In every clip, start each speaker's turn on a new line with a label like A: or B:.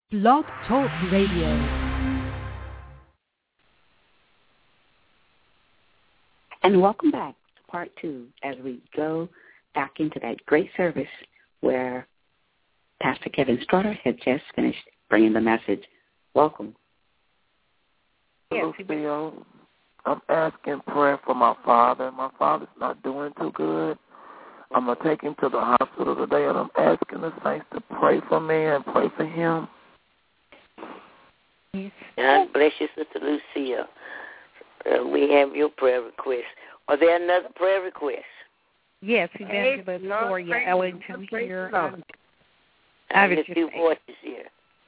A: Blog Talk Radio.
B: And welcome back to part 2 as we go back into that great service where Pastor Kevin Strutter had just finished bringing the message. Welcome.
C: Hello, Theo. I'm asking prayer for my father. My father's not doing too good. I'm going to take him to the hospital today, and I'm asking the saints to pray for me and pray for him.
D: God bless you, Sister Lucia. We have your prayer request. Are there another prayer request?
E: Yes, Evangelist Gloria Ellington here.
D: I have a few voices here.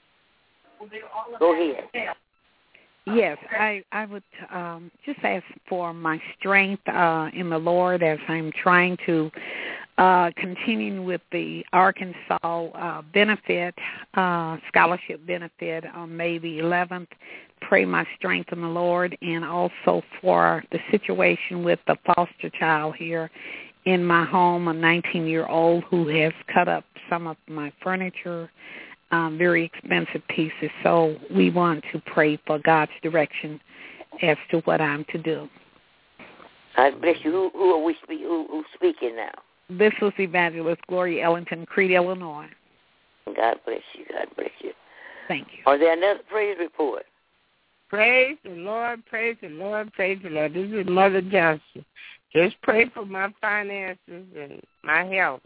D: Go ahead.
E: Yes, I would just ask for my strength in the Lord as I'm trying to continue with the Arkansas benefit, scholarship benefit on May the 11th. Pray my strength in the Lord, and also for the situation with the foster child here in my home, a 19-year-old who has cut up some of my furniture, very expensive pieces. So we want to pray for God's direction as to what I'm to do.
D: God bless you. Who are we who's speaking now?
E: This was Evangelist Gloria Ellington, Crete, Illinois.
D: God bless you. God bless you.
E: Thank you.
D: Are there another praise report?
F: Praise the Lord, praise the Lord, praise the Lord. This is Mother Johnson. Just pray for my finances and my health.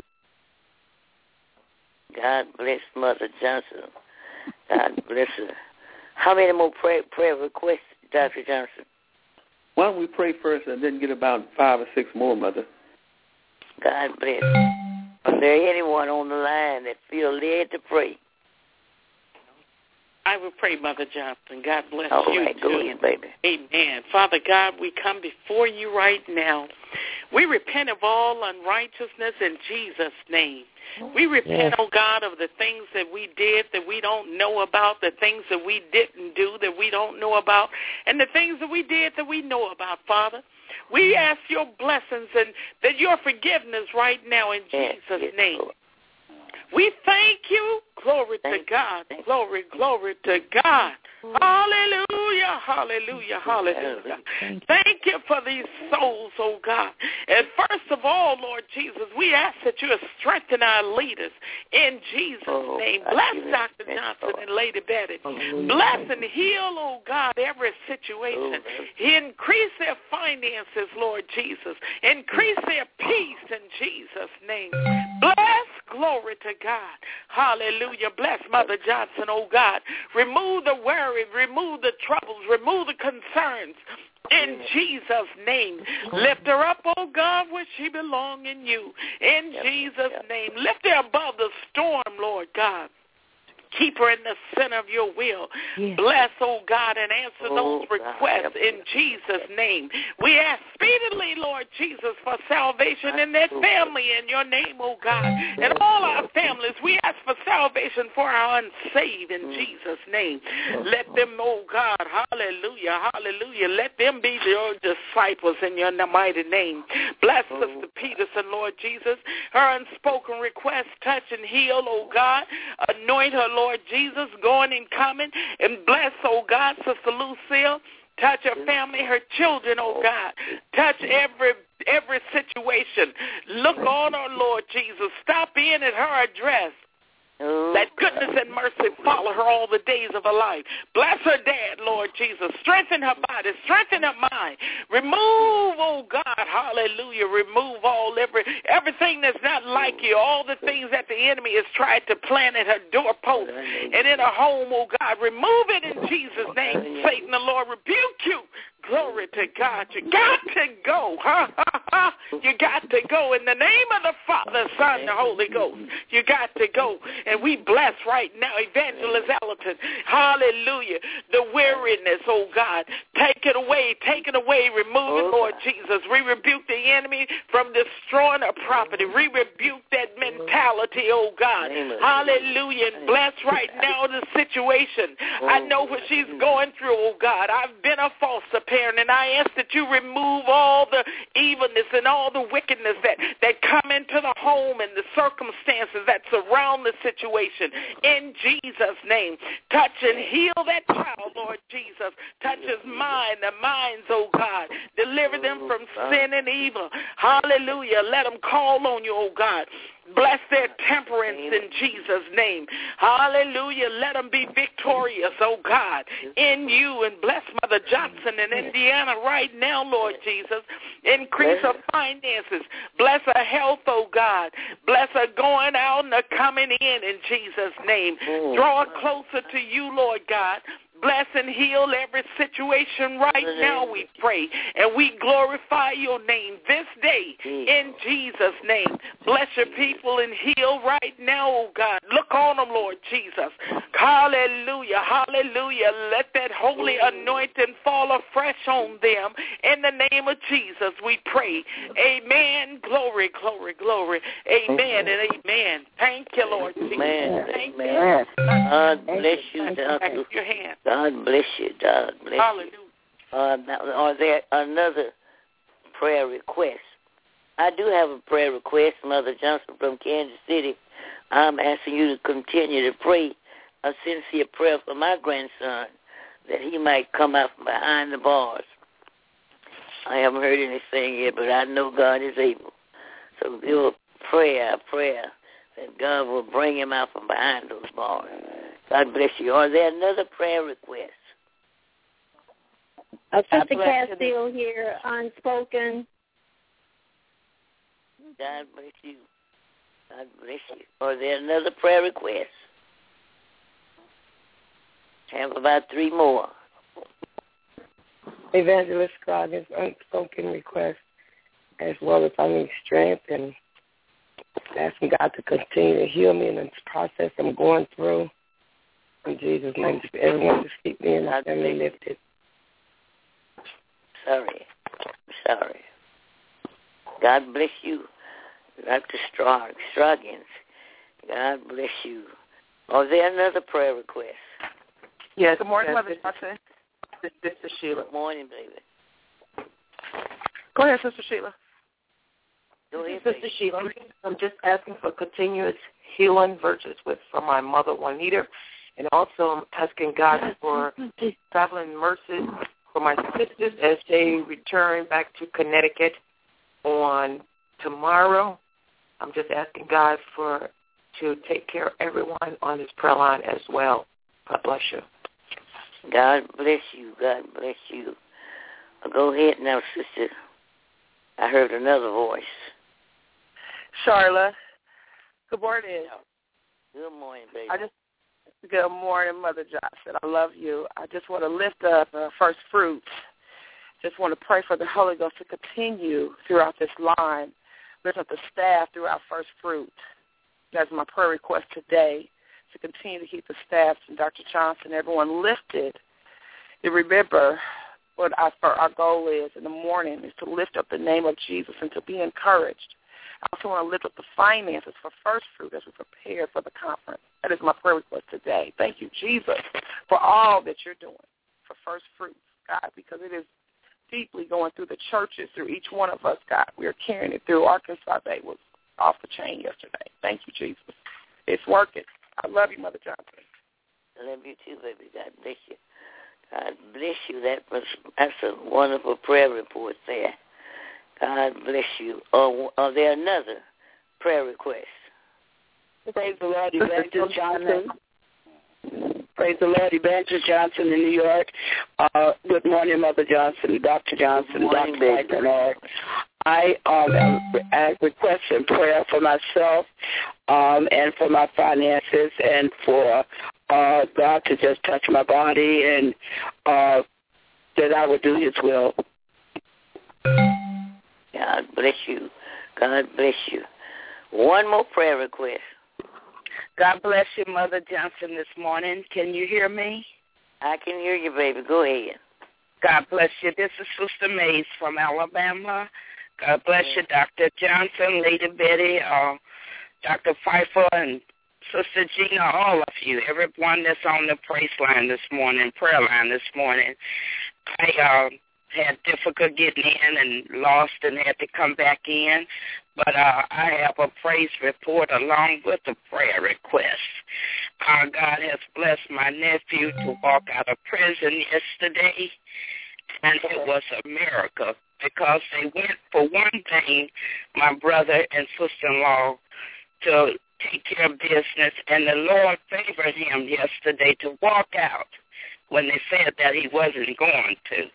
D: God bless Mother Johnson. God bless her. How many more prayer requests, Dr. Johnson?
G: Why don't we pray first and then get about 5 or 6 more, Mother?
D: God bless. Is there anyone on the line that feel led to pray?
H: I will pray, Mother Johnson. God bless
D: All
H: you,
D: right,
H: too.
D: go ahead, baby.
H: Amen. Father God, we come before you right now. We repent of all unrighteousness in Jesus' name. We repent, oh God, of the things that we did that we don't know about, the things that we didn't do that we don't know about, and the things that we did that we know about, Father. We ask your blessings and that your forgiveness right now in Jesus' name. Lord. We thank you. Glory to God. Glory, glory to God. Hallelujah, hallelujah, hallelujah. Thank you for these souls, oh God. And first of all, Lord Jesus, we ask that you strengthen our leaders in Jesus' name. Bless Dr. Johnson and Lady Betty. Bless and heal, oh God, every situation. Increase their finances, Lord Jesus. Increase their peace in Jesus' name. Bless, glory to God. Hallelujah. Bless Mother Johnson, oh God. Remove the worry, remove the troubles, remove the concerns. In Jesus' name. Lift her up, oh God, where she belongs in you. In Jesus' name. Lift her above the storm, Lord God. Keep her in the center of your will. Yes. Bless, oh God, and answer those requests in Jesus' name. We ask speedily, Lord Jesus, for salvation in their family in your name, oh God. And all our families, we ask for salvation for our unsaved in Jesus' name. Let them, oh God, hallelujah, hallelujah. Let them be your disciples in your mighty name. Bless Sister Peterson, Lord Jesus. Her unspoken request, touch and heal, oh God. Anoint her, Lord Jesus, going and coming. And bless, oh God, Sister Lucille. Touch her family, her children, oh God. Touch every situation. Look on her, Lord Jesus. Stop in at her address. That goodness and mercy follow her all the days of her life. Bless her dad, Lord Jesus. Strengthen her body. Strengthen her mind. Remove, oh God, hallelujah. Remove everything that's not like you. All the things that the enemy has tried to plant at her doorpost and in her home, oh God. Remove it in Jesus' name. Satan, the Lord rebuke you. Glory to God. You got to go. You got to go in the name of the Father, Son, the Holy Ghost. You got to go. And we bless right now Evangelist Ellington. Hallelujah. The weariness, oh God. Take it away. Take it away. Remove it, Lord Jesus. We rebuke the enemy from destroying our property. We rebuke that mentality, oh God. Hallelujah. And bless right now the situation. I know what she's going through, oh God. I've been a foster parent, and I ask that you remove all the evilness and all the wickedness that come into the home and the circumstances that surround the situation. In Jesus' name, Touch and heal that child, Lord Jesus. Touch his mind, the minds, oh God. Deliver them from sin and evil. Hallelujah. Let them call on you, oh God. Bless their temperance in Jesus' name. Hallelujah. Let them be victorious, oh God, in you. And bless Mother Johnson in Indiana right now, Lord Jesus. Increase her finances. Bless her health, oh God. Bless her going out and her coming in Jesus' name. Draw her closer to you, Lord God. Bless and heal every situation right now, we pray. And we glorify your name this day in Jesus' name. Bless your people and heal right now, oh God. Look on them, Lord Jesus. Hallelujah, hallelujah. Let that holy anointing fall afresh on them. In the name of Jesus, we pray. Amen. Glory, glory, glory. Amen and amen. Thank you, Lord Jesus. Thank you.
D: God bless you, Doctor.
H: Your hand.
D: God bless you, God bless you. Are there another prayer request? I do have a prayer request, Mother Johnson from Kansas City. I'm asking you to continue to pray a sincere prayer for my grandson, that he might come out from behind the bars. I haven't heard anything yet, but I know God is able. So do a prayer that God will bring him out from behind those bars. God bless you. Are there another prayer request?
I: Sister Castile here, Unspoken.
D: God bless you. God bless you. Are there another prayer request? Have about 3 more.
F: Evangelist Scroggins, unspoken request, as well as I need strength and asking God to continue to heal me in this process I'm going through. In Jesus' name, everyone just keep me and my family lifted.
D: Sorry. God bless you, Dr. Stroggins. God bless you. Are there another prayer request?
C: Yes.
J: Good morning, Mother Johnson.
C: This is Sheila.
D: Good morning, baby.
J: Go ahead, Sister Sheila.
D: Go ahead,
C: Sister Sheila. I'm just asking for continuous healing virtues from my mother, Juanita. And also I'm asking God for traveling mercy for my sisters as they return back to Connecticut on tomorrow. I'm just asking God to take care of everyone on this prayer line as well. God bless you.
D: God bless you. God bless you. Go ahead now, sister. I heard another voice.
J: Charla. Good morning.
D: Good morning, baby.
J: Good morning, Mother Johnson. I love you. I just want to lift up First Fruits. Just want to pray for the Holy Ghost to continue throughout this line. Lift up the staff throughout First Fruit. That's my prayer request today, to continue to keep the staff and Dr. Johnson, everyone lifted. To remember what our goal is in the morning is to lift up the name of Jesus and to be encouraged. I also want to lift up the finances for First Fruit as we prepare for the conference. That is my prayer request today. Thank you, Jesus, for all that you're doing for First Fruit, God, because it is deeply going through the churches, through each one of us, God. We are carrying it through. Arkansas Day was off the chain yesterday. Thank you, Jesus. It's working. I love you, Mother Johnson.
D: I love you too, baby. God bless you. God bless you. That's a wonderful prayer report there. God bless you. Are there another prayer request?
K: Praise the Lord, Evangelist Johnson. Praise the Lord, Evangelist Johnson in New York. Good morning, Mother Johnson, Dr. Johnson,
D: morning,
K: Dr. White. I request in prayer for myself and for my finances and for God to just touch my body and that I would do His will.
D: God bless you. God bless you. One more prayer request.
K: God bless you, Mother Johnson, this morning. Can you hear me?
D: I can hear you, baby. Go ahead.
K: God bless you. This is Sister Mays from Alabama. God bless you, Dr. Johnson, Lady Betty, Dr. Pfeiffer, and Sister Gina, all of you, everyone that's on the prayer line this morning. I had difficult getting in and lost and had to come back in. But I have a praise report along with a prayer request. God has blessed my nephew to walk out of prison yesterday, and it was a miracle because they went, for one thing, my brother and sister-in-law, to take care of business, and the Lord favored him yesterday to walk out when they said that he wasn't going to.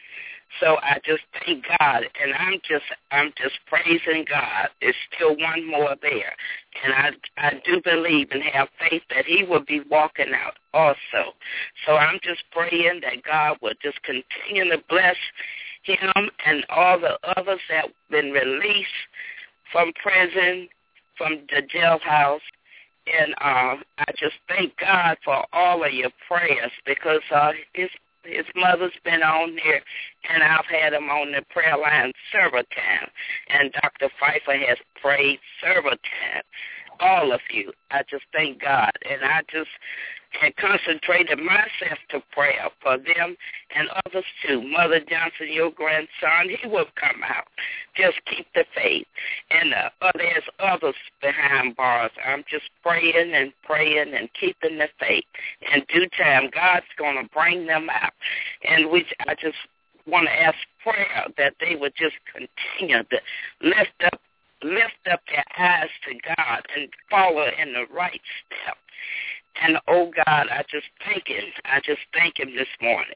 K: So I just thank God, and I'm just praising God. There's still one more there, and I do believe and have faith that he will be walking out also. So I'm just praying that God will just continue to bless him and all the others that have been released from prison, from the jailhouse. And I just thank God for all of your prayers because his mother's been on there, and I've had him on the prayer line several times. And Dr. Pfeiffer has prayed several times. All of you, I just thank God. And I just had concentrated myself to prayer for them and others too. Mother Johnson, your grandson, he will come out. Just keep the faith. And there's others behind bars. I'm just praying and keeping the faith. In due time, God's going to bring them out. And I just want to ask prayer that they would just continue to lift up their eyes to God and follow in the right step. And, oh, God, I just thank him this morning.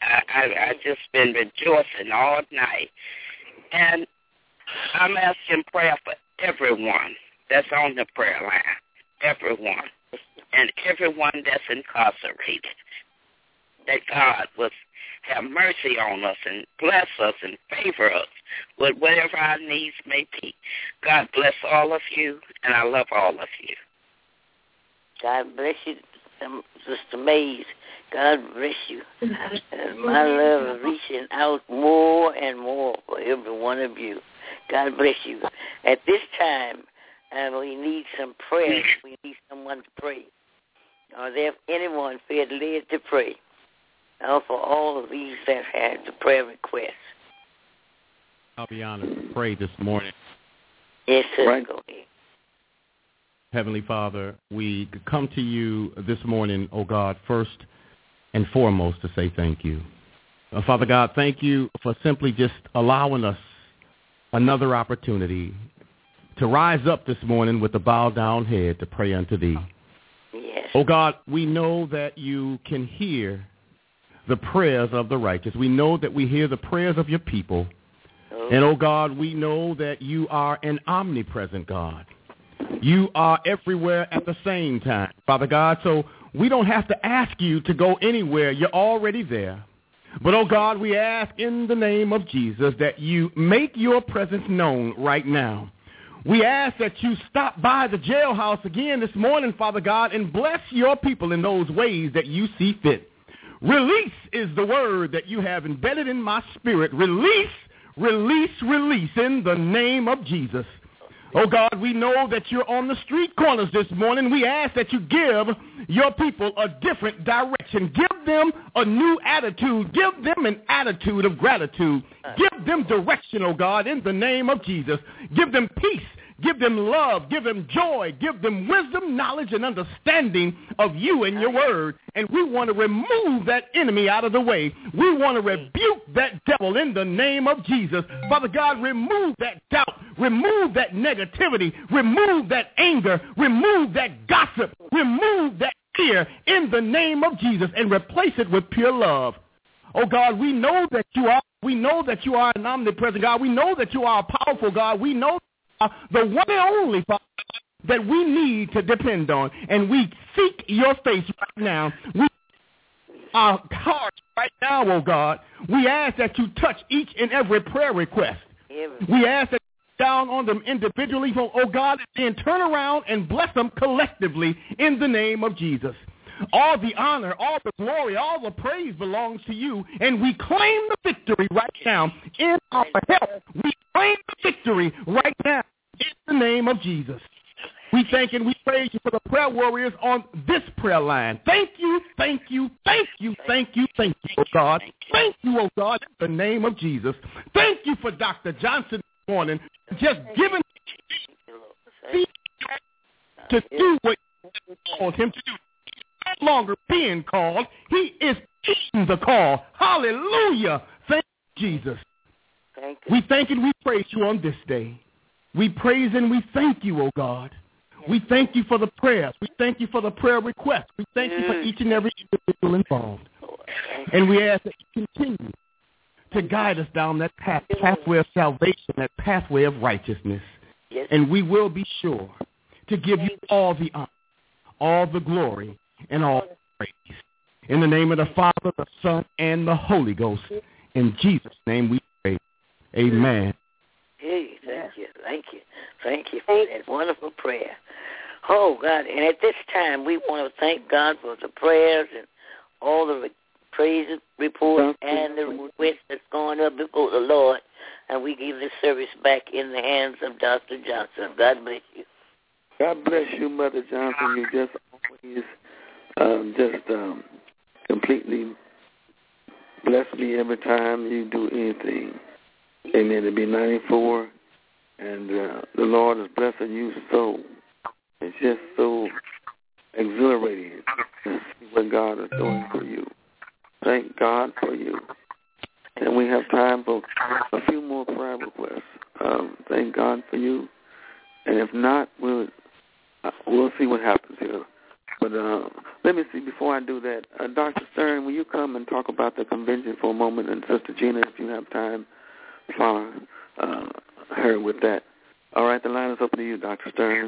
K: I just been rejoicing all night. And I'm asking prayer for everyone that's on the prayer line, everyone, and everyone that's incarcerated, that God will have mercy on us and bless us and favor us with whatever our needs may be. God bless all of you, and I love all of you.
D: God bless you, Sister Mays. God bless you. My love is reaching out more and more for every one of you. God bless you. At this time, we need some prayer. We need someone to pray. Are there anyone feel led to pray? For all of these that had the prayer requests.
L: I'll be honored to pray this morning.
D: Yes, sir. Right. Go ahead.
L: Heavenly Father, we come to you this morning, oh God, first and foremost to say thank you. Father God, thank you for simply just allowing us another opportunity to rise up this morning with a bowed down head to pray unto thee.
D: Yes.
L: Oh God, we know that you can hear the prayers of the righteous. We know that we hear the prayers of your people. And, oh God, we know that you are an omnipresent God. You are everywhere at the same time, Father God, so we don't have to ask you to go anywhere. You're already there. But, oh God, we ask in the name of Jesus that you make your presence known right now. We ask that you stop by the jailhouse again this morning, Father God, and bless your people in those ways that you see fit. Release is the word that you have embedded in my spirit. Release, release, release in the name of Jesus. Oh, God, we know that you're on the street corners this morning. We ask that you give your people a different direction. Give them a new attitude. Give them an attitude of gratitude. Give them direction, oh, God, in the name of Jesus. Give them peace. Give them love, give them joy, give them wisdom, knowledge, and understanding of you and your word. And we want to remove that enemy out of the way. We want to rebuke that devil in the name of Jesus. Father God, remove that doubt, remove that negativity, remove that anger, remove that gossip, remove that fear in the name of Jesus and replace it with pure love. Oh God, we know that you are an omnipresent God. We know that you are a powerful God. We know the one and only Father that we need to depend on. And we seek your face right now. Our hearts right now, oh God, we ask that you touch each and every prayer request. We ask that you down on them individually, oh God, and turn around and bless them collectively in the name of Jesus. All the honor, all the glory, all the praise belongs to you, and we claim the victory right now in our health. We claim the victory right now in the name of Jesus. We We thank and we praise you for the prayer warriors on this prayer line. Thank you, thank you, thank you, thank you, thank you, oh God. Thank you, oh God, in the name of Jesus. Thank you for Dr. Johnson this morning, just giving to do what you called him to do. He's no longer being called. He is taking the call. Hallelujah. Thank you, Jesus. We thank and we praise you on this day. We praise and we thank you, oh God. We thank you for the prayers. We thank you for the prayer requests. We thank you for each and every individual involved. And we ask that you continue to guide us down that pathway of salvation, that pathway of righteousness. And we will be sure to give you all the honor, all the glory, and all the praise. In the name of the Father, the Son, and the Holy Ghost. In Jesus' name we pray. Amen.
D: Hey, thank you for that wonderful prayer. Oh, God, and at this time, we want to thank God for the prayers and all the praise reports and the requests that's going up before the Lord, and we give this service back in the hands of Dr. Johnson. God bless you.
G: God bless you, Mother Johnson. You just always completely bless me every time you do anything. Amen. To be 94, and the Lord is blessing you so. It's just so exhilarating to see what God is doing for you. Thank God for you. And we have time for a few more prayer requests. Thank God for you. And if not, we'll see what happens here. But let me see, before I do that, Dr. Stern, will you come and talk about the convention for a moment? And Sister Gina, if you have time, follow her with that. All right, the line is open to you, Dr. Stern.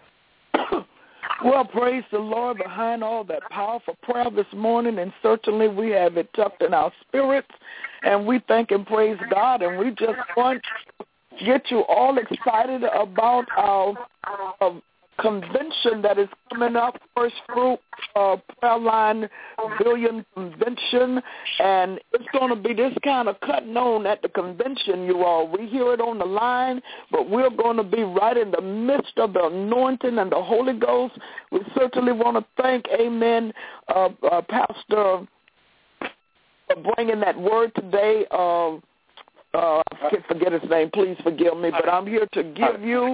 C: Well, praise the Lord behind all that powerful prayer this morning, and certainly we have it tucked in our spirits, and we thank and praise God, and we just want to get you all excited about our convention that is coming up, First Fruit Prayer Line Billion Convention, and it's going to be this kind of cutting on at the convention, you all. We hear it on the line, but we're going to be right in the midst of the anointing and the Holy Ghost. We certainly want to thank, amen, Pastor, for bringing that word today. I can't forget his name. Please forgive me, but I'm here to give you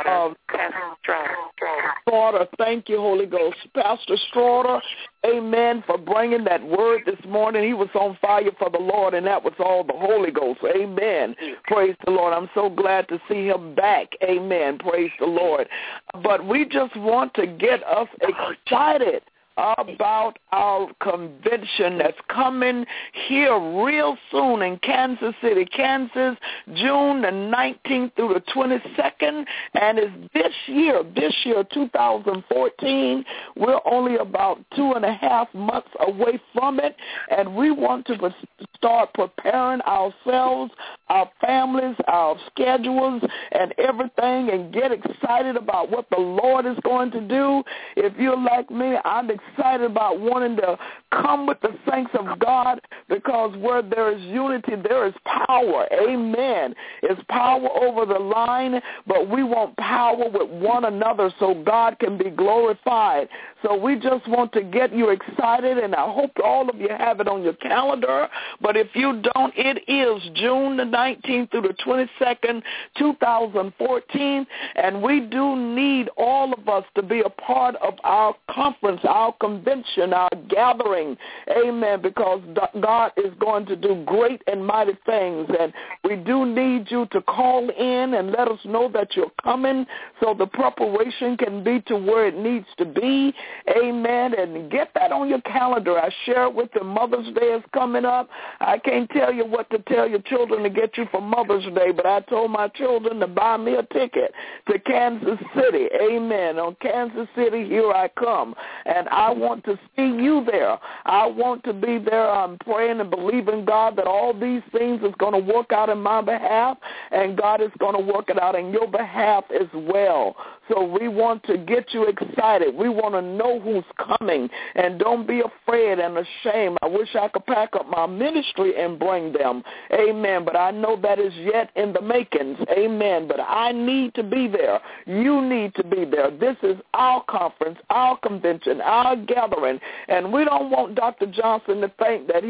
C: Straughter. Thank you, Holy Ghost. Pastor Straughter, amen, for bringing that word this morning. He was on fire for the Lord, and that was all the Holy Ghost. Amen. Praise the Lord. I'm so glad to see him back. Amen. Praise the Lord. But we just want to get us excited about our convention that's coming here real soon in Kansas City, Kansas, June the 19th through the 22nd, and it's this year, 2014. We're only about 2.5 months away from it, and we want to start preparing ourselves, our families, our schedules, and everything, and get excited about what the Lord is going to do. If you're like me, I'm excited about wanting to come with the saints of God, because where there is unity, there is power. Amen. It's power over the line, but we want power with one another so God can be glorified. So we just want to get you excited, and I hope all of you have it on your calendar. But if you don't, it is June the 19th through the 22nd, 2014, and we do need all of us to be a part of our conference, our convention, our gathering. Amen, because God is going to do great and mighty things, and we do need you to call in and let us know that you're coming so the preparation can be to where it needs to be. Amen, and get that on your calendar. I share it with you. Mother's Day is coming up. I can't tell you what to tell your children to get you for Mother's Day, but I told my children to buy me a ticket to Kansas City. Amen. On Kansas City, here I come. And I want to see you there. I want to be there. I'm praying and believing, God, that all these things is going to work out in my behalf, and God is going to work it out in your behalf as well. So we want to get you excited. We want to know who's coming, and don't be afraid and ashamed. I wish I could pack up my ministry and bring them. Amen. But I know that is yet in the makings. Amen. But I need to be there. You need to be there. This is our conference, our convention, our gathering, and we don't want Dr. Johnson to think that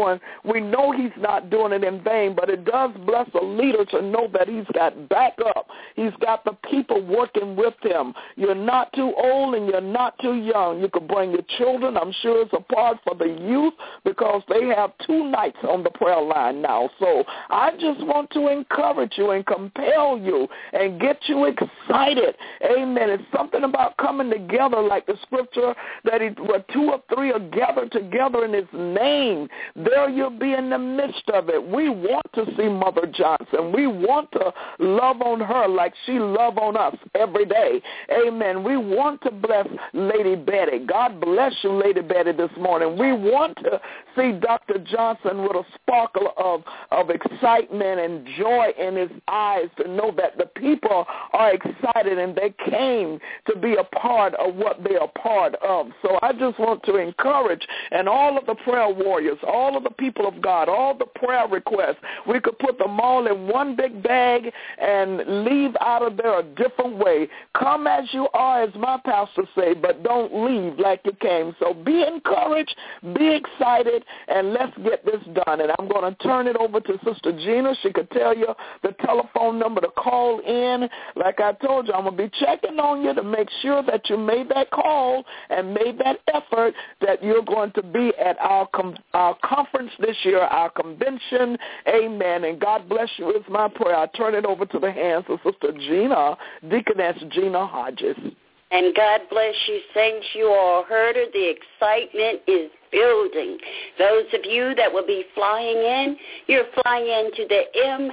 C: we know he's not doing it in vain, but it does bless a leader to know that he's got backup. He's got the people working with him. You're not too old and you're not too young. You could bring your children. I'm sure it's a part for the youth because they have 2 nights on the prayer line now. So I just want to encourage you and compel you and get you excited. Amen. It's something about coming together like the scripture that where 2 or 3 are gathered together in his name. There you'll be in the midst of it. We want to see Mother Johnson. We want to love on her like she loved on us every day. Amen. We want to bless Lady Betty. God bless you, Lady Betty, this morning. We want to see Dr. Johnson with a sparkle of excitement and joy in his eyes to know that the people are excited and they came to be a part of what they are part of. So I just want to encourage, and all of the prayer warriors, all of the people of God, all the prayer requests, we could put them all in one big bag and leave out of there a different way. Come as you are, as my pastor say, but don't leave like you came. So be encouraged, be excited, and let's get this done. And I'm going to turn it over to Sister Gina. She could tell you the telephone number to call in. Like I told you, I'm going to be checking on you to make sure that you made that call and made that effort, that you're going to be at our conference this year, our convention. Amen. And God bless you is my prayer. I turn it over to the hands of Sister Gina, Deaconess Gina Hodges.
M: And God bless you, saints. You all heard her. The excitement is building. Those of you that will be flying in, you're flying into the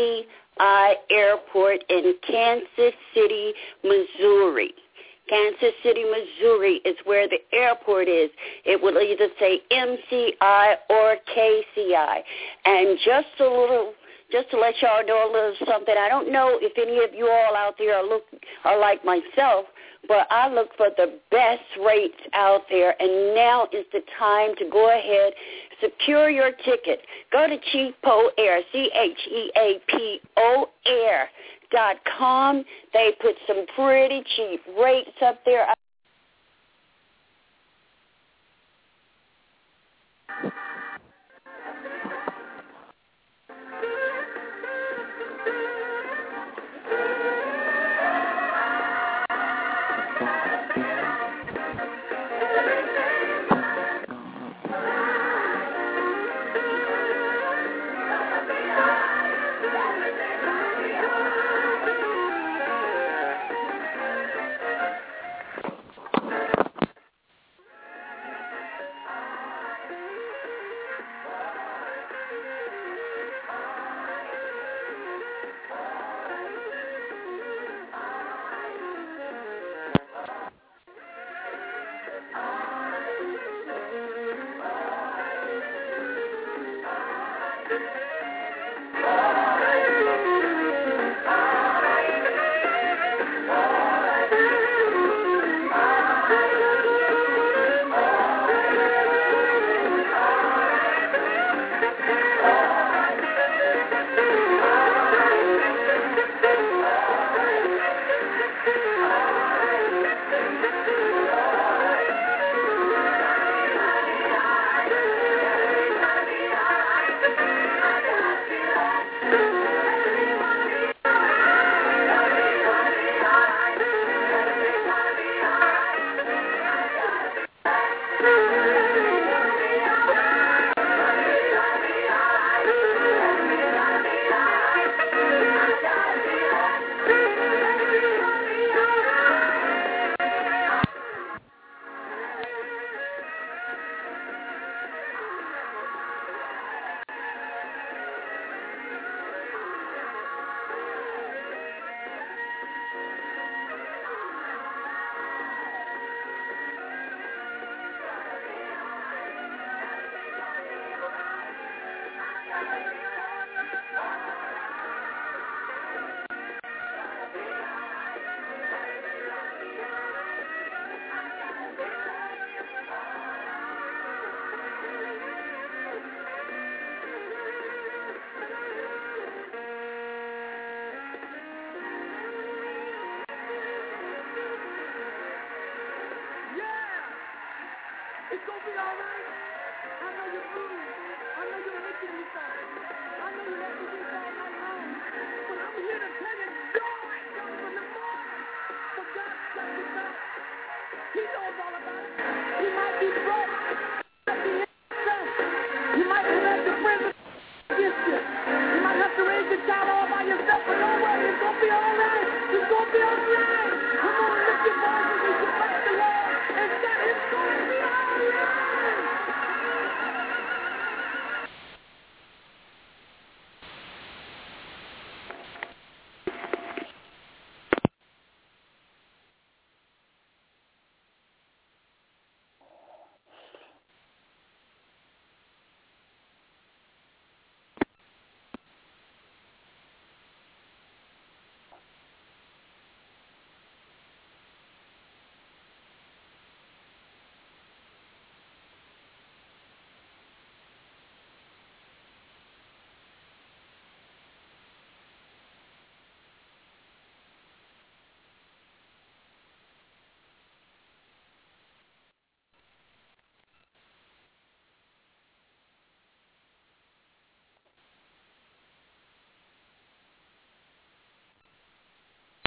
M: MCI Airport in Kansas City, Missouri. Kansas City, Missouri is where the airport is. It will either say MCI or KCI. And just to let y'all know a little something, I don't know if any of you all out there are like myself, but I look for the best rates out there, and now is the time to go ahead, secure your ticket. Go to Cheapo Air, CHEAPO Air.com. They put some pretty cheap rates up there.
N: Thank you.